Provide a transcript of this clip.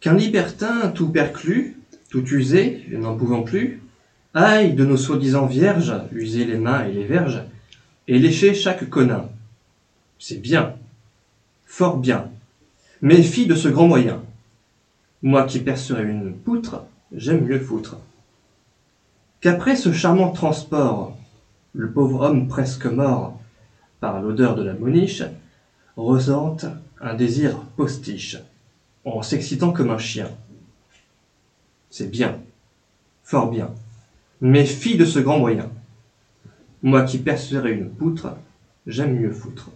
Qu'un libertin tout perclus, tout usé, n'en pouvant plus, aille de nos soi-disant vierges user les mains et les verges, et lécher chaque conin. C'est bien, fort bien, méfie de ce grand moyen. Moi qui percerai une poutre, j'aime mieux foutre. Qu'après ce charmant transport, le pauvre homme presque mort, par l'odeur de la moniche, ressente un désir postiche, en s'excitant comme un chien. C'est bien, fort bien, méfie de ce grand moyen. Moi qui percerai une poutre, j'aime mieux foutre.